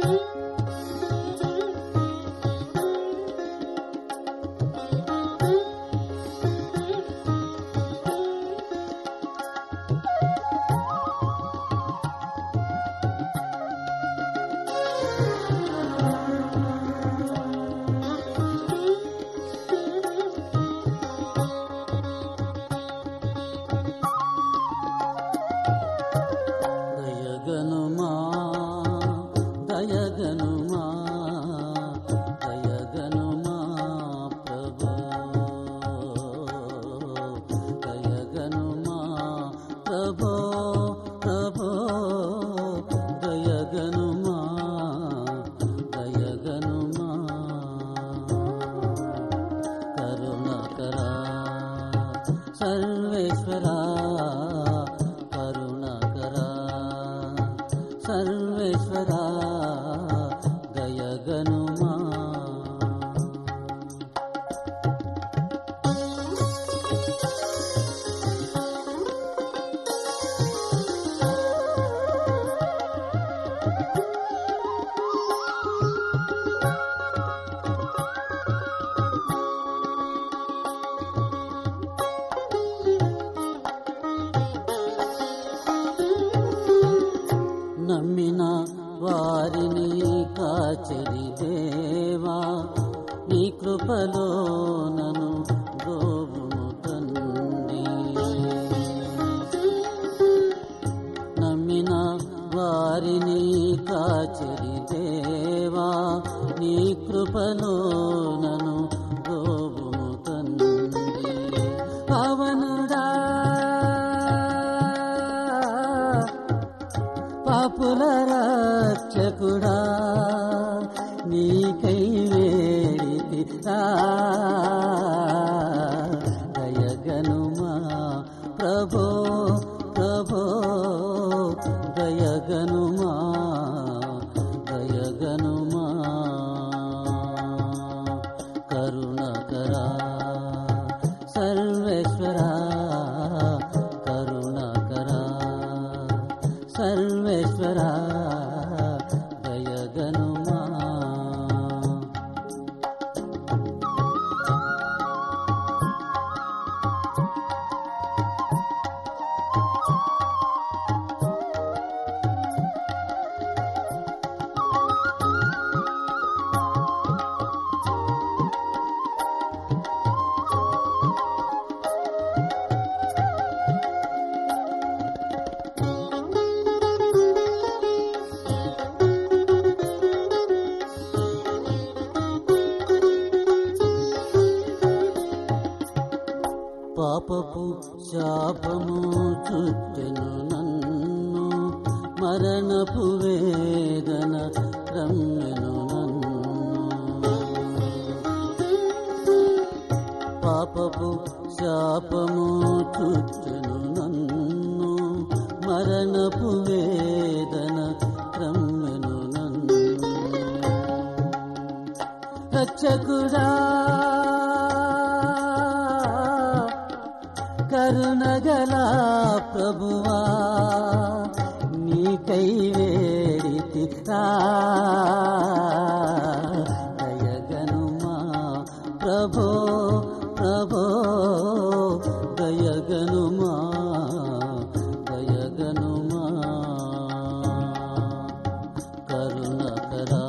దయగనుమా ప్రభో, దయగనుమా ప్రభో ప్రభో, దయగనుమా కరుణకరా సర్వేశ్వరా, కరుణకరా సర్వేశ్వరా, దయగనుమా. నమ్మిన వారిని కాచెడి దేవా, నీ కృపలో నన్ను గోవును తండ్రి. నమ్మిన వారిని కాచెడి దేవా, నీ కృపలో నన్ను గోవును తండ్రి. పవనుడా పాపుల రక్షకుడా, నీకై వేడితి దయగనుమా ప్రభో ప్రభో, దయగనుమా కరుణకరా సర్వేశ్వరా, కరుణకరా సర్వేశ్వరా, దయగనుమా. పాపపు శాపము చుట్టెను నన్ను, మరణపు వేదన రమ్మెను నన్ను. పాపపు శాపము చుట్టెను నన్ను, మరణపు వేదన రమ్మెను నన్ను. రక్షకుడా కరుణగల ప్రభువా, నీకై వేడితి దయగనుమా ప్రభో ప్రభో, దయగనుమా కరుణకరా